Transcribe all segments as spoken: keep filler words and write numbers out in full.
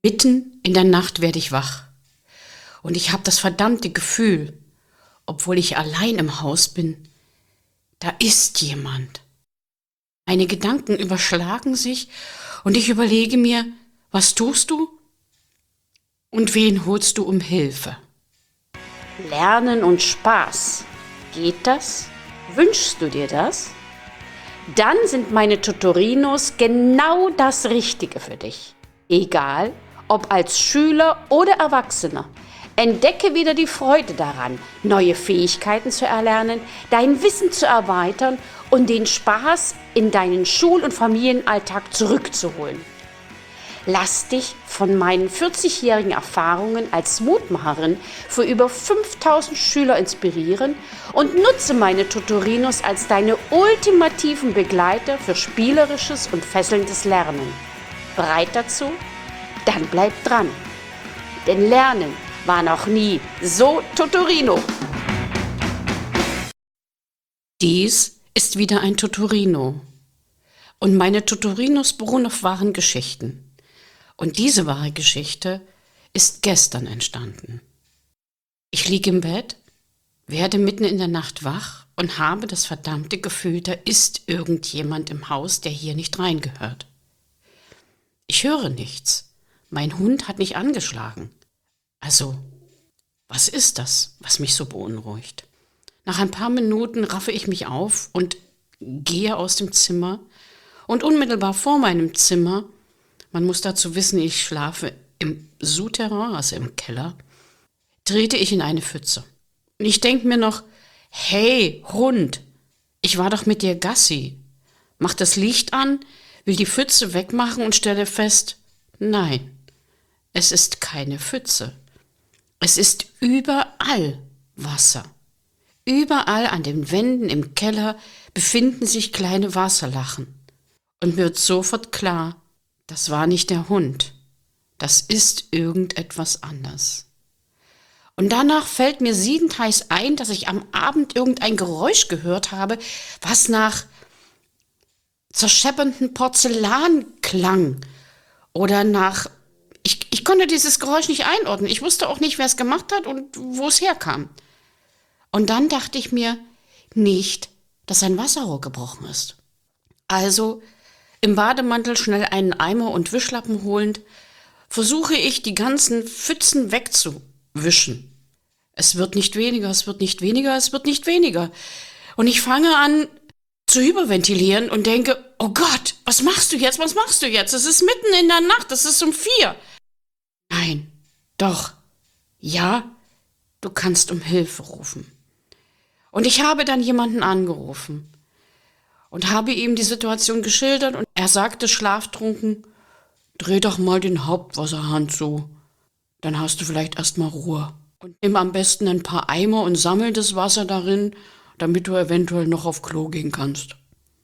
Mitten in der Nacht werde ich wach und ich habe das verdammte Gefühl, obwohl ich allein im Haus bin, da ist jemand. Meine Gedanken überschlagen sich und ich überlege mir, was tust du und wen holst du um Hilfe? Lernen und Spaß. Geht das? Wünschst du dir das? Dann sind meine Tutorinos genau das Richtige für dich. Egal, ob als Schüler oder Erwachsener. Entdecke wieder die Freude daran, neue Fähigkeiten zu erlernen, dein Wissen zu erweitern und den Spaß in deinen Schul- und Familienalltag zurückzuholen. Lass dich von meinen vierzigjährigen Erfahrungen als Mutmacherin für über fünftausend Schüler inspirieren und nutze meine Tutorinos als deine ultimativen Begleiter für spielerisches und fesselndes Lernen. Bereit dazu? Dann bleib dran. Denn Lernen war noch nie so Tutorino. Dies ist wieder ein Tutorino. Und meine Tutorinos beruhen auf wahren Geschichten. Und diese wahre Geschichte ist gestern entstanden. Ich liege im Bett, werde mitten in der Nacht wach und habe das verdammte Gefühl, da ist irgendjemand im Haus, der hier nicht reingehört. Ich höre nichts. Mein Hund hat nicht angeschlagen. Also, was ist das, was mich so beunruhigt? Nach ein paar Minuten raffe ich mich auf und gehe aus dem Zimmer und unmittelbar vor meinem Zimmer, man muss dazu wissen, ich schlafe im Souterrain, also im Keller, trete ich in eine Pfütze. Und ich denke mir noch, hey Hund, ich war doch mit dir Gassi. Mach das Licht an, will die Pfütze wegmachen und stelle fest, nein, es ist keine Pfütze. Es ist überall Wasser. Überall an den Wänden im Keller befinden sich kleine Wasserlachen. Und mir wird sofort klar, das war nicht der Hund. Das ist irgendetwas anders. Und danach fällt mir siedend heiß ein, dass ich am Abend irgendein Geräusch gehört habe, was nach zerscheppernden Porzellan klang. Oder nach... Ich, ich konnte dieses Geräusch nicht einordnen. Ich wusste auch nicht, wer es gemacht hat und wo es herkam. Und dann dachte ich mir, nicht, dass ein Wasserrohr gebrochen ist. Also im Bademantel schnell einen Eimer und Wischlappen holend, versuche ich, die ganzen Pfützen wegzuwischen. Es wird nicht weniger, es wird nicht weniger, es wird nicht weniger. Und ich fange an zu hyperventilieren und denke, oh Gott, was machst du jetzt, was machst du jetzt? Es ist mitten in der Nacht, es ist um vier. Nein, doch, ja, du kannst um Hilfe rufen. Und ich habe dann jemanden angerufen und habe ihm die Situation geschildert und er sagte schlaftrunken, dreh doch mal den Hauptwasserhahn zu, dann hast du vielleicht erstmal Ruhe. Und nimm am besten ein paar Eimer und sammel das Wasser darin, damit du eventuell noch auf Klo gehen kannst.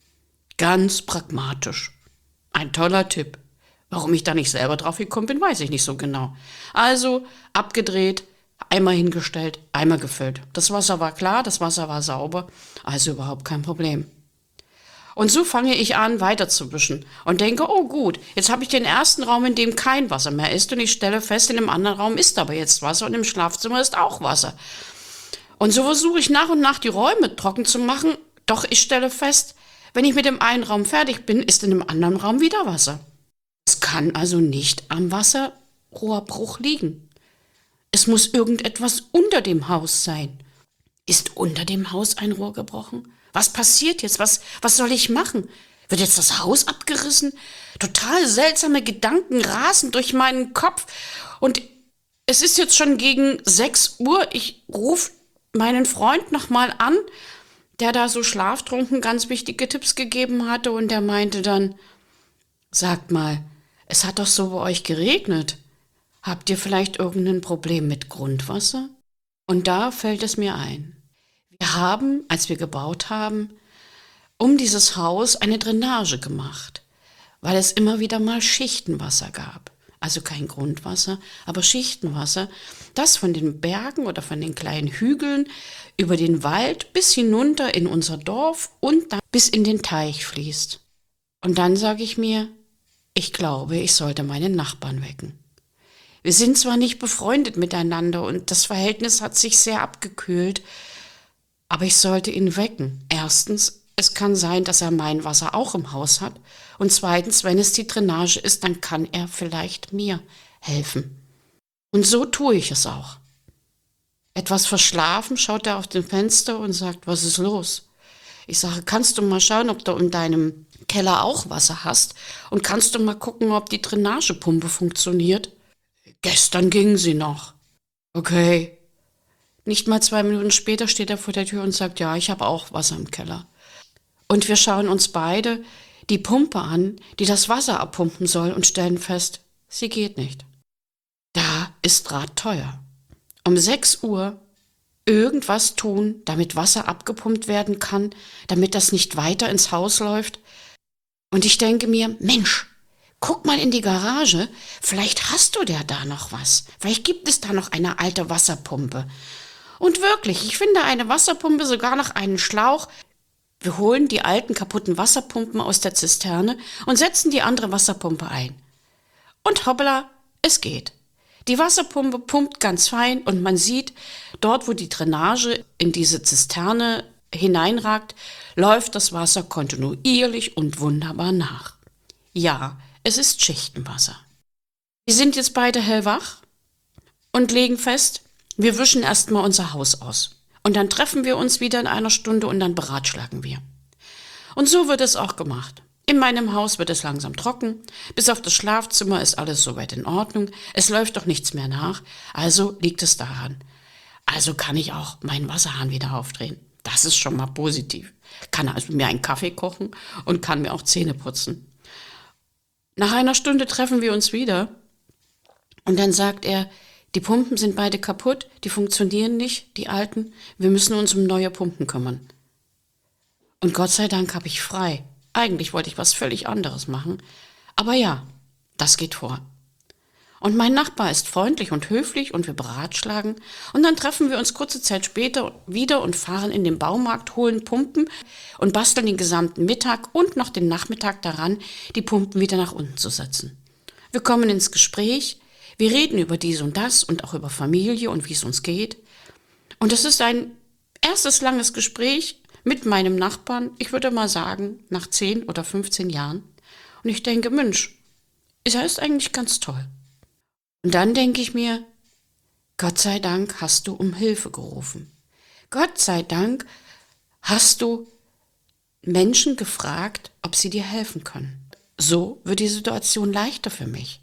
Ganz pragmatisch. Ein toller Tipp. Warum ich da nicht selber drauf gekommen bin, weiß ich nicht so genau. Also abgedreht, Eimer hingestellt, Eimer gefüllt. Das Wasser war klar, das Wasser war sauber, also überhaupt kein Problem. Und so fange ich an, weiterzuwischen und denke, oh gut, jetzt habe ich den ersten Raum, in dem kein Wasser mehr ist und ich stelle fest, in dem anderen Raum ist aber jetzt Wasser und im Schlafzimmer ist auch Wasser. Und so versuche ich nach und nach die Räume trocken zu machen, doch ich stelle fest, wenn ich mit dem einen Raum fertig bin, ist in dem anderen Raum wieder Wasser. Es kann also nicht am Wasserrohrbruch liegen. Es muss irgendetwas unter dem Haus sein. Ist unter dem Haus ein Rohr gebrochen? Was passiert jetzt? Was, was soll ich machen? Wird jetzt das Haus abgerissen? Total seltsame Gedanken rasen durch meinen Kopf. Und es ist jetzt schon gegen sechs Uhr. Ich rufe meinen Freund nochmal an, der da so schlaftrunken ganz wichtige Tipps gegeben hatte. Und der meinte dann, sagt mal, es hat doch so bei euch geregnet. Habt ihr vielleicht irgendein Problem mit Grundwasser? Und da fällt es mir ein. Wir haben, als wir gebaut haben, um dieses Haus eine Drainage gemacht, weil es immer wieder mal Schichtenwasser gab. Also kein Grundwasser, aber Schichtenwasser, das von den Bergen oder von den kleinen Hügeln über den Wald bis hinunter in unser Dorf und dann bis in den Teich fließt. Und dann sage ich mir, ich glaube, ich sollte meinen Nachbarn wecken. Wir sind zwar nicht befreundet miteinander und das Verhältnis hat sich sehr abgekühlt, aber ich sollte ihn wecken. Erstens, es kann sein, dass er mein Wasser auch im Haus hat. Und zweitens, wenn es die Drainage ist, dann kann er vielleicht mir helfen. Und so tue ich es auch. Etwas verschlafen schaut er auf dem Fenster und sagt, was ist los? Ich sage, kannst du mal schauen, ob du in deinem Keller auch Wasser hast? Und kannst du mal gucken, ob die Drainagepumpe funktioniert? Gestern ging sie noch. Okay. Nicht mal zwei Minuten später steht er vor der Tür und sagt, ja, ich habe auch Wasser im Keller. Und wir schauen uns beide die Pumpe an, die das Wasser abpumpen soll und stellen fest, sie geht nicht. Da ist Draht teuer. Um sechs Uhr irgendwas tun, damit Wasser abgepumpt werden kann, damit das nicht weiter ins Haus läuft. Und ich denke mir, Mensch, guck mal in die Garage, vielleicht hast du ja da noch was. Vielleicht gibt es da noch eine alte Wasserpumpe. Und wirklich, ich finde eine Wasserpumpe, sogar noch einen Schlauch. Wir holen die alten kaputten Wasserpumpen aus der Zisterne und setzen die andere Wasserpumpe ein. Und hoppla, es geht. Die Wasserpumpe pumpt ganz fein und man sieht, dort wo die Drainage in diese Zisterne hineinragt, läuft das Wasser kontinuierlich und wunderbar nach. Ja, es ist Schichtenwasser. Wir sind jetzt beide hellwach und legen fest, wir wischen erstmal unser Haus aus. Und dann treffen wir uns wieder in einer Stunde und dann beratschlagen wir. Und so wird es auch gemacht. In meinem Haus wird es langsam trocken, bis auf das Schlafzimmer ist alles soweit in Ordnung, es läuft doch nichts mehr nach, also liegt es daran. Also kann ich auch meinen Wasserhahn wieder aufdrehen. Das ist schon mal positiv. Kann also mir einen Kaffee kochen und kann mir auch Zähne putzen. Nach einer Stunde treffen wir uns wieder und dann sagt er, die Pumpen sind beide kaputt, die funktionieren nicht, die alten, wir müssen uns um neue Pumpen kümmern. Und Gott sei Dank habe ich frei. Eigentlich wollte ich was völlig anderes machen, aber ja, das geht vor. Und mein Nachbar ist freundlich und höflich und wir beratschlagen und dann treffen wir uns kurze Zeit später wieder und fahren in den Baumarkt, holen Pumpen und basteln den gesamten Mittag und noch den Nachmittag daran, die Pumpen wieder nach unten zu setzen. Wir kommen ins Gespräch, wir reden über dies und das und auch über Familie und wie es uns geht. Und es ist ein erstes langes Gespräch mit meinem Nachbarn, ich würde mal sagen, nach zehn oder fünfzehn Jahren. Und ich denke, Mensch, er ist eigentlich ganz toll. Und dann denke ich mir, Gott sei Dank hast du um Hilfe gerufen. Gott sei Dank hast du Menschen gefragt, ob sie dir helfen können. So wird die Situation leichter für mich.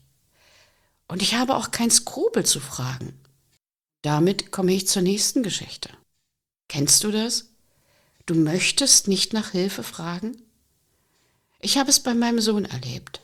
Und ich habe auch kein Skrupel zu fragen. Damit komme ich zur nächsten Geschichte. Kennst du das? Du möchtest nicht nach Hilfe fragen? Ich habe es bei meinem Sohn erlebt.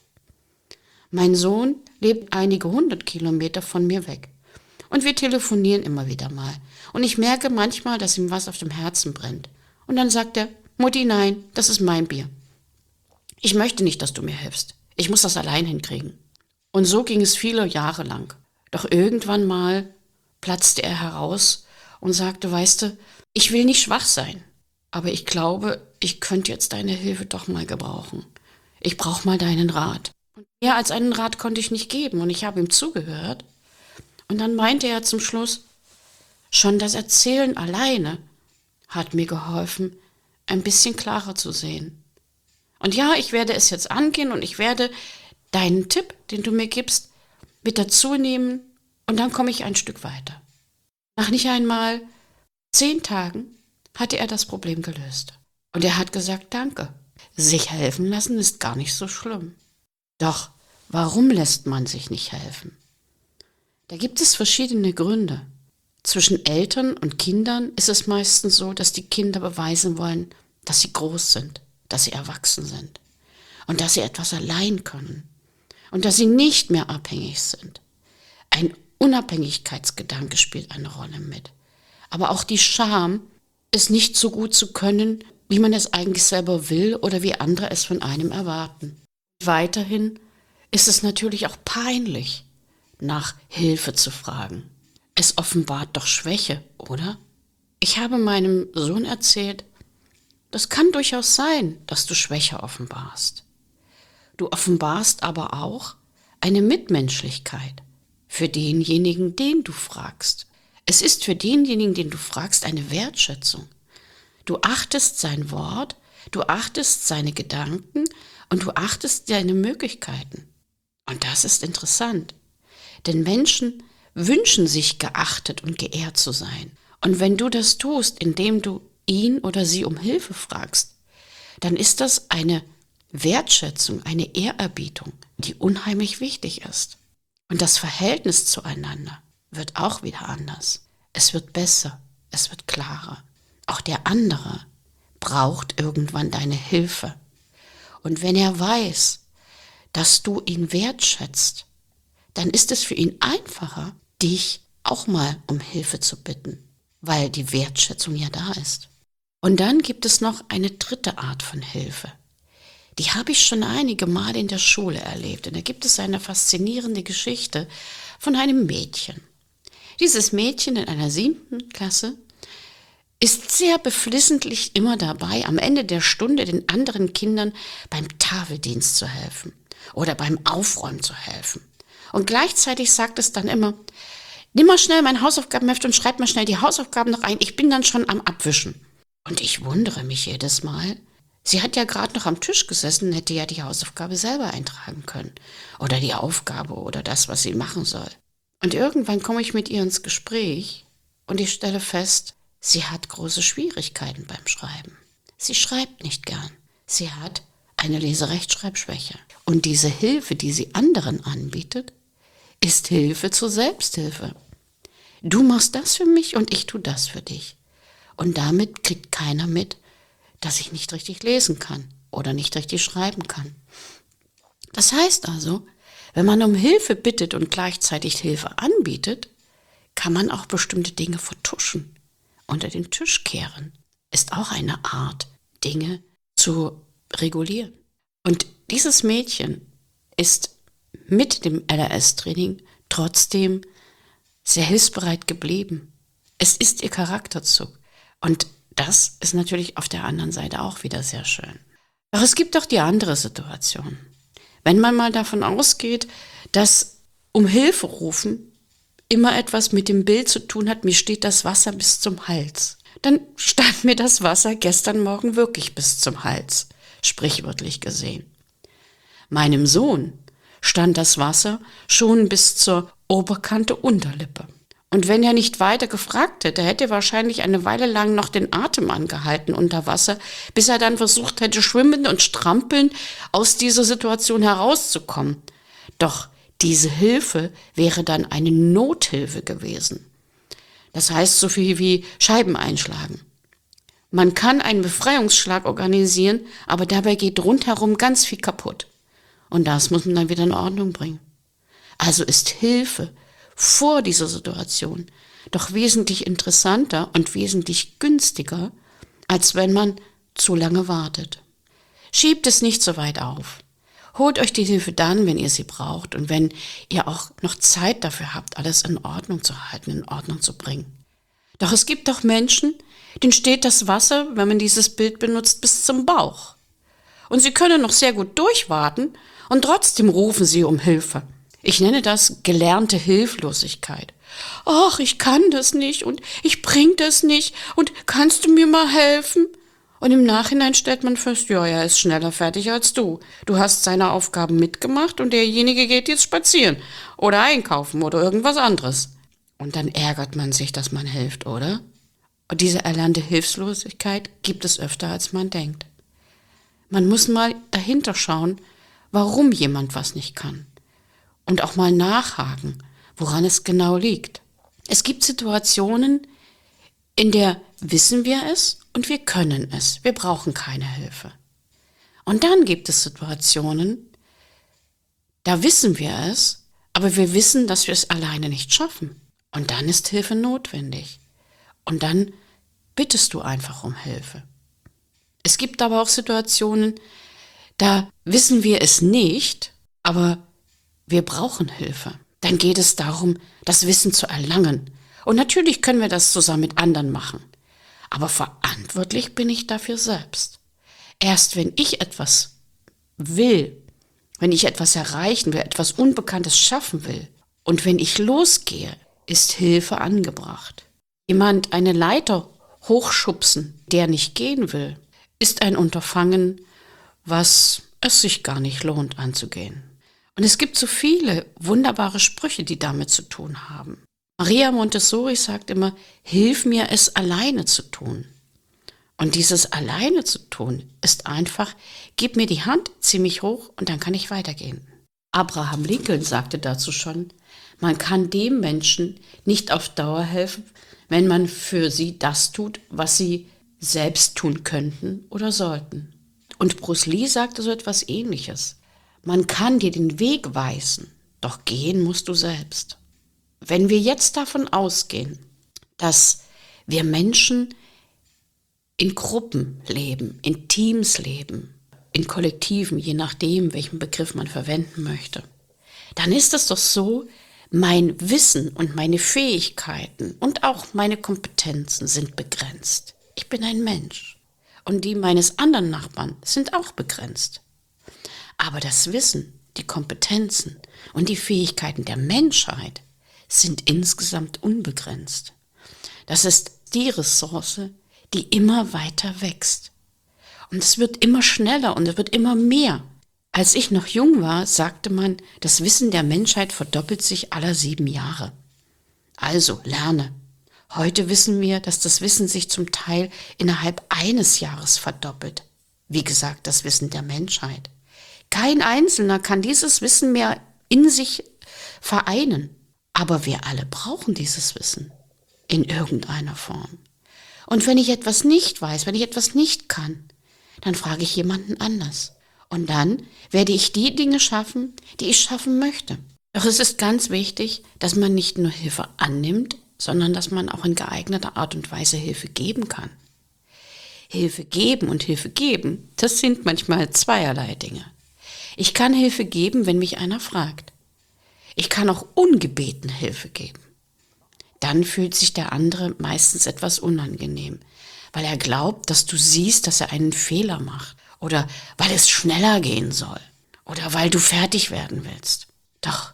Mein Sohn lebt einige hundert Kilometer von mir weg. Und wir telefonieren immer wieder mal. Und ich merke manchmal, dass ihm was auf dem Herzen brennt. Und dann sagt er, Mutti, nein, das ist mein Bier. Ich möchte nicht, dass du mir hilfst. Ich muss das allein hinkriegen. Und so ging es viele Jahre lang. Doch irgendwann mal platzte er heraus und sagte, weißt du, ich will nicht schwach sein. Aber ich glaube, ich könnte jetzt deine Hilfe doch mal gebrauchen. Ich brauche mal deinen Rat. Und mehr als einen Rat konnte ich nicht geben und ich habe ihm zugehört. Und dann meinte er zum Schluss, schon das Erzählen alleine hat mir geholfen, ein bisschen klarer zu sehen. Und ja, ich werde es jetzt angehen und ich werde deinen Tipp, den du mir gibst, mit dazu nehmen und dann komme ich ein Stück weiter. Nach nicht einmal zehn Tagen hatte er das Problem gelöst. Und er hat gesagt, danke. Sich helfen lassen ist gar nicht so schlimm. Doch, warum lässt man sich nicht helfen? Da gibt es verschiedene Gründe. Zwischen Eltern und Kindern ist es meistens so, dass die Kinder beweisen wollen, dass sie groß sind, dass sie erwachsen sind und dass sie etwas allein können und dass sie nicht mehr abhängig sind. Ein Unabhängigkeitsgedanke spielt eine Rolle mit. Aber auch die Scham, es nicht so gut zu können, wie man es eigentlich selber will oder wie andere es von einem erwarten. Weiterhin ist es natürlich auch peinlich, nach Hilfe zu fragen. Es offenbart doch Schwäche, oder? Ich habe meinem Sohn erzählt, das kann durchaus sein, dass du Schwäche offenbarst. Du offenbarst aber auch eine Mitmenschlichkeit für denjenigen, den du fragst. Es ist für denjenigen, den du fragst, eine Wertschätzung. Du achtest sein Wort, du achtest seine Gedanken und du achtest seine Möglichkeiten. Und das ist interessant, denn Menschen wünschen sich geachtet und geehrt zu sein. Und wenn du das tust, indem du ihn oder sie um Hilfe fragst, dann ist das eine Wertschätzung, eine Ehrerbietung, die unheimlich wichtig ist. Und das Verhältnis zueinander wird auch wieder anders. Es wird besser, es wird klarer. Auch der andere braucht irgendwann deine Hilfe. Und wenn er weiß, dass du ihn wertschätzt, dann ist es für ihn einfacher, dich auch mal um Hilfe zu bitten, weil die Wertschätzung ja da ist. Und dann gibt es noch eine dritte Art von Hilfe. Die habe ich schon einige Male in der Schule erlebt. Und da gibt es eine faszinierende Geschichte von einem Mädchen. Dieses Mädchen in einer siebten Klasse ist sehr beflissentlich immer dabei, am Ende der Stunde den anderen Kindern beim Tafeldienst zu helfen oder beim Aufräumen zu helfen. Und gleichzeitig sagt es dann immer, nimm mal schnell mein Hausaufgabenheft und schreib mal schnell die Hausaufgaben noch ein, ich bin dann schon am Abwischen. Und ich wundere mich jedes Mal, sie hat ja gerade noch am Tisch gesessen und hätte ja die Hausaufgabe selber eintragen können. Oder die Aufgabe oder das, was sie machen soll. Und irgendwann komme ich mit ihr ins Gespräch und ich stelle fest, sie hat große Schwierigkeiten beim Schreiben. Sie schreibt nicht gern. Sie hat eine Leserechtschreibschwäche. Und diese Hilfe, die sie anderen anbietet, ist Hilfe zur Selbsthilfe. Du machst das für mich und ich tue das für dich. Und damit kriegt keiner mit, dass ich nicht richtig lesen kann oder nicht richtig schreiben kann. Das heißt also, wenn man um Hilfe bittet und gleichzeitig Hilfe anbietet, kann man auch bestimmte Dinge vertuschen, unter den Tisch kehren. Ist auch eine Art, Dinge zu regulieren. Und dieses Mädchen ist mit dem L R S-Training trotzdem sehr hilfsbereit geblieben. Es ist ihr Charakterzug. Und das ist natürlich auf der anderen Seite auch wieder sehr schön. Doch es gibt auch die andere Situation. Wenn man mal davon ausgeht, dass um Hilfe rufen immer etwas mit dem Bild zu tun hat, mir steht das Wasser bis zum Hals, dann stand mir das Wasser gestern Morgen wirklich bis zum Hals, sprichwörtlich gesehen. Meinem Sohn stand das Wasser schon bis zur Oberkante Unterlippe. Und wenn er nicht weiter gefragt hätte, hätte er wahrscheinlich eine Weile lang noch den Atem angehalten unter Wasser, bis er dann versucht hätte, schwimmend und strampelnd aus dieser Situation herauszukommen. Doch diese Hilfe wäre dann eine Nothilfe gewesen. Das heißt so viel wie Scheiben einschlagen. Man kann einen Befreiungsschlag organisieren, aber dabei geht rundherum ganz viel kaputt. Und das muss man dann wieder in Ordnung bringen. Also ist Hilfe vor dieser Situation doch wesentlich interessanter und wesentlich günstiger, als wenn man zu lange wartet. Schiebt es nicht so weit auf. Holt euch die Hilfe dann, wenn ihr sie braucht und wenn ihr auch noch Zeit dafür habt, alles in Ordnung zu halten, in Ordnung zu bringen. Doch es gibt doch Menschen, denen steht das Wasser, wenn man dieses Bild benutzt, bis zum Bauch. Und sie können noch sehr gut durchwarten und trotzdem rufen sie um Hilfe. Ich nenne das gelernte Hilflosigkeit. Ach, ich kann das nicht und ich bring das nicht und kannst du mir mal helfen? Und im Nachhinein stellt man fest, ja, er ist schneller fertig als du. Du hast seine Aufgaben mitgemacht und derjenige geht jetzt spazieren oder einkaufen oder irgendwas anderes. Und dann ärgert man sich, dass man hilft, oder? Und diese erlernte Hilflosigkeit gibt es öfter, als man denkt. Man muss mal dahinter schauen, warum jemand was nicht kann. Und auch mal nachhaken, woran es genau liegt. Es gibt Situationen, in der wissen wir es und wir können es. Wir brauchen keine Hilfe. Und dann gibt es Situationen, da wissen wir es, aber wir wissen, dass wir es alleine nicht schaffen. Und dann ist Hilfe notwendig. Und dann bittest du einfach um Hilfe. Es gibt aber auch Situationen, da wissen wir es nicht, aber wir brauchen Hilfe. Dann geht es darum, das Wissen zu erlangen. Und natürlich können wir das zusammen mit anderen machen. Aber verantwortlich bin ich dafür selbst. Erst wenn ich etwas will, wenn ich etwas erreichen will, etwas Unbekanntes schaffen will Und wenn ich losgehe, ist Hilfe angebracht. Jemand eine Leiter hochschubsen, der nicht gehen will, ist ein Unterfangen, was es sich gar nicht lohnt anzugehen. Und es gibt so viele wunderbare Sprüche, die damit zu tun haben. Maria Montessori sagt immer, hilf mir, es alleine zu tun. Und dieses alleine zu tun ist einfach, gib mir die Hand, zieh mich hoch und dann kann ich weitergehen. Abraham Lincoln sagte dazu schon, man kann dem Menschen nicht auf Dauer helfen, wenn man für sie das tut, was sie selbst tun könnten oder sollten. Und Bruce Lee sagte so etwas Ähnliches. Man kann dir den Weg weisen, doch gehen musst du selbst. Wenn wir jetzt davon ausgehen, dass wir Menschen in Gruppen leben, in Teams leben, in Kollektiven, je nachdem, welchen Begriff man verwenden möchte, dann ist es doch so, mein Wissen und meine Fähigkeiten und auch meine Kompetenzen sind begrenzt. Ich bin ein Mensch und die meines anderen Nachbarn sind auch begrenzt. Aber das Wissen, die Kompetenzen und die Fähigkeiten der Menschheit sind insgesamt unbegrenzt. Das ist die Ressource, die immer weiter wächst. Und es wird immer schneller und es wird immer mehr. Als ich noch jung war, sagte man, das Wissen der Menschheit verdoppelt sich alle sieben Jahre. Also lerne. Heute wissen wir, dass das Wissen sich zum Teil innerhalb eines Jahres verdoppelt. Wie gesagt, das Wissen der Menschheit. Kein Einzelner kann dieses Wissen mehr in sich vereinen. Aber wir alle brauchen dieses Wissen in irgendeiner Form. Und wenn ich etwas nicht weiß, wenn ich etwas nicht kann, dann frage ich jemanden anders. Und dann werde ich die Dinge schaffen, die ich schaffen möchte. Doch es ist ganz wichtig, dass man nicht nur Hilfe annimmt, sondern dass man auch in geeigneter Art und Weise Hilfe geben kann. Hilfe geben und Hilfe geben, das sind manchmal zweierlei Dinge. Ich kann Hilfe geben, wenn mich einer fragt. Ich kann auch ungebeten Hilfe geben. Dann fühlt sich der andere meistens etwas unangenehm, weil er glaubt, dass du siehst, dass er einen Fehler macht oder weil es schneller gehen soll oder weil du fertig werden willst. Doch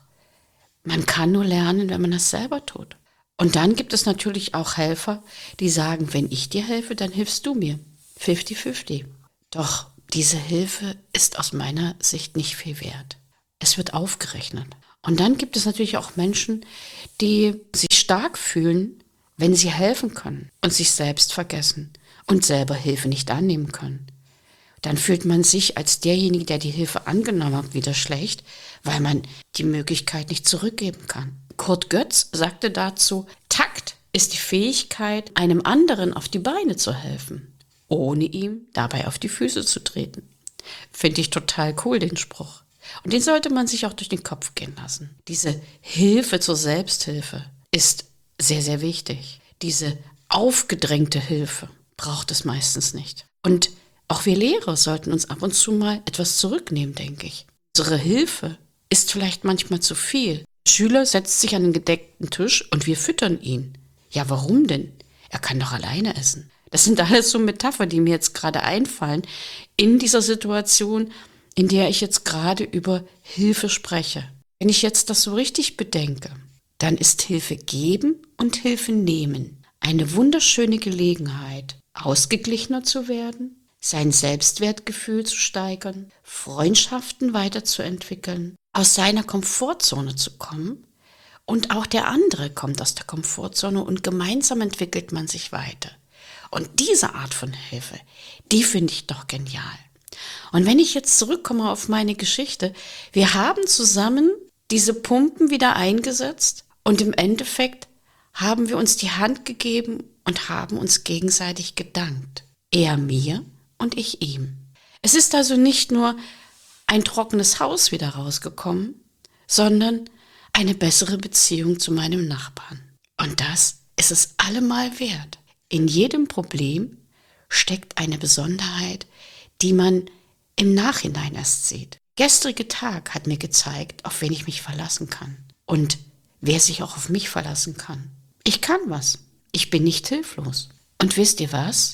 man kann nur lernen, wenn man das selber tut. Und dann gibt es natürlich auch Helfer, die sagen, wenn ich dir helfe, dann hilfst du mir. fünfzig fünfzig. Doch diese Hilfe ist aus meiner Sicht nicht viel wert. Es wird aufgerechnet. Und dann gibt es natürlich auch Menschen, die sich stark fühlen, wenn sie helfen können und sich selbst vergessen und selber Hilfe nicht annehmen können. Dann fühlt man sich als derjenige, der die Hilfe angenommen hat, wieder schlecht, weil man die Möglichkeit nicht zurückgeben kann. Kurt Götz sagte dazu, Takt ist die Fähigkeit, einem anderen auf die Beine zu helfen, ohne ihm dabei auf die Füße zu treten. Finde ich total cool, den Spruch. Und den sollte man sich auch durch den Kopf gehen lassen. Diese Hilfe zur Selbsthilfe ist sehr, sehr wichtig. Diese aufgedrängte Hilfe braucht es meistens nicht. Und auch wir Lehrer sollten uns ab und zu mal etwas zurücknehmen, denke ich. Unsere Hilfe ist vielleicht manchmal zu viel. Der Schüler setzt sich an den gedeckten Tisch und wir füttern ihn. Ja, warum denn? Er kann doch alleine essen. Das sind alles so Metaphern, die mir jetzt gerade einfallen in dieser Situation, in der ich jetzt gerade über Hilfe spreche. Wenn ich jetzt das so richtig bedenke, dann ist Hilfe geben und Hilfe nehmen eine wunderschöne Gelegenheit, ausgeglichener zu werden, sein Selbstwertgefühl zu steigern, Freundschaften weiterzuentwickeln, aus seiner Komfortzone zu kommen und auch der andere kommt aus der Komfortzone und gemeinsam entwickelt man sich weiter. Und diese Art von Hilfe, die finde ich doch genial. Und wenn ich jetzt zurückkomme auf meine Geschichte, wir haben zusammen diese Pumpen wieder eingesetzt und im Endeffekt haben wir uns die Hand gegeben und haben uns gegenseitig gedankt. Er mir und ich ihm. Es ist also nicht nur ein trockenes Haus wieder rausgekommen, sondern eine bessere Beziehung zu meinem Nachbarn. Und das ist es allemal wert. In jedem Problem steckt eine Besonderheit, die man im Nachhinein erst sieht. Der gestrige Tag hat mir gezeigt, auf wen ich mich verlassen kann und wer sich auch auf mich verlassen kann. Ich kann was. Ich bin nicht hilflos. Und wisst ihr was?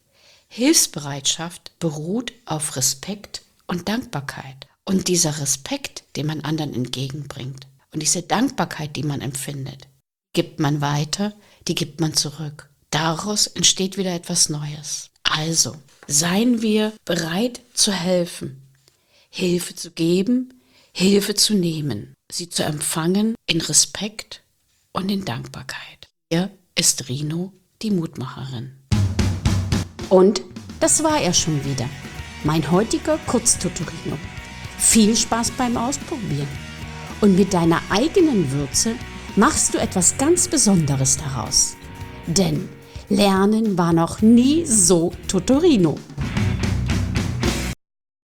Hilfsbereitschaft beruht auf Respekt und Dankbarkeit. Und dieser Respekt, den man anderen entgegenbringt Und diese Dankbarkeit, die man empfindet, gibt man weiter, die gibt man zurück. Daraus entsteht wieder etwas Neues. Also, seien wir bereit zu helfen, Hilfe zu geben, Hilfe zu nehmen, sie zu empfangen in Respekt und in Dankbarkeit. Hier ist Rino, die Mutmacherin. Und das war er schon wieder, mein heutiger Kurztutorino. Viel Spaß beim Ausprobieren. Und mit deiner eigenen Würze machst du etwas ganz Besonderes daraus. Denn Lernen war noch nie so Tutorino.